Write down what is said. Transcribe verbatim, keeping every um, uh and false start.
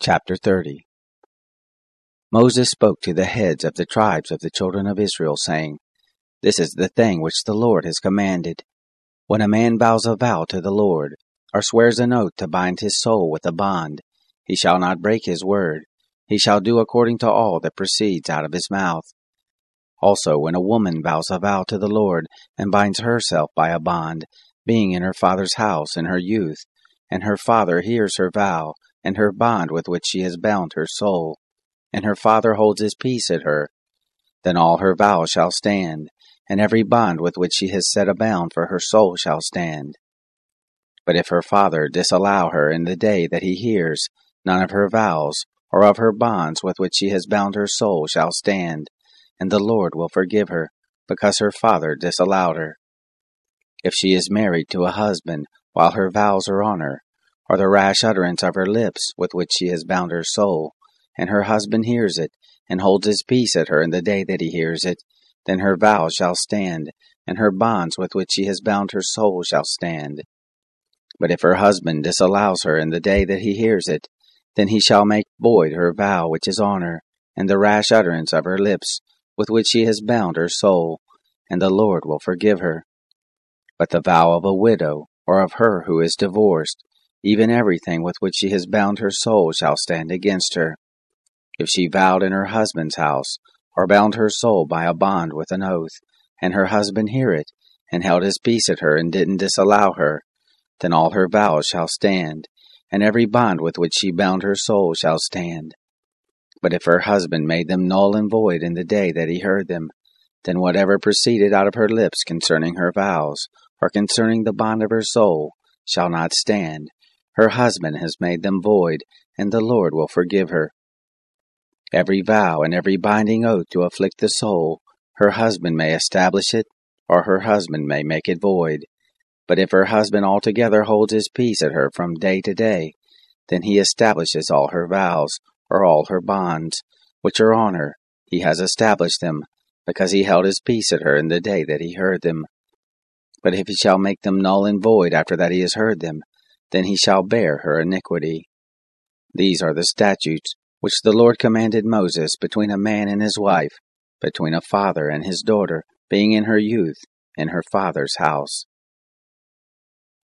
Chapter thirty. Moses spoke to the heads of the tribes of the children of Israel, saying, This is the thing which the Lord has commanded. When a man vows a vow to the Lord, or swears an oath to bind his soul with a bond, he shall not break his word. He shall do according to all that proceeds out of his mouth. Also, when a woman vows a vow to the Lord, and binds herself by a bond, being in her father's house in her youth, and her father hears her vow, and her bond with which she has bound her soul, and her father holds his peace at her, then all her vows shall stand, and every bond with which she has set a bound for her soul shall stand. But if her father disallow her in the day that he hears, none of her vows, or of her bonds with which she has bound her soul shall stand, and the Lord will forgive her, because her father disallowed her. If she is married to a husband while her vows are on her, or the rash utterance of her lips with which she has bound her soul, and her husband hears it, and holds his peace at her in the day that he hears it, then her vows shall stand, and her bonds with which she has bound her soul shall stand. But if her husband disallows her in the day that he hears it, then he shall make void her vow which is on her, and the rash utterance of her lips with which she has bound her soul, and the Lord will forgive her. But the vow of a widow, or of her who is divorced, even everything with which she has bound her soul shall stand against her. If she vowed in her husband's house, or bound her soul by a bond with an oath, and her husband hear it, and held his peace at her, and didn't disallow her, then all her vows shall stand, and every bond with which she bound her soul shall stand. But if her husband made them null and void in the day that he heard them, then whatever proceeded out of her lips concerning her vows, or concerning the bond of her soul, shall not stand. Her husband has made them void, and the Lord will forgive her. Every vow and every binding oath to afflict the soul, her husband may establish it, or her husband may make it void. But if her husband altogether holds his peace at her from day to day, then he establishes all her vows, or all her bonds, which are on her. He has established them, because he held his peace at her in the day that he heard them. But if he shall make them null and void after that he has heard them, then he shall bear her iniquity. These are the statutes which the Lord commanded Moses between a man and his wife, between a father and his daughter, being in her youth, in her father's house.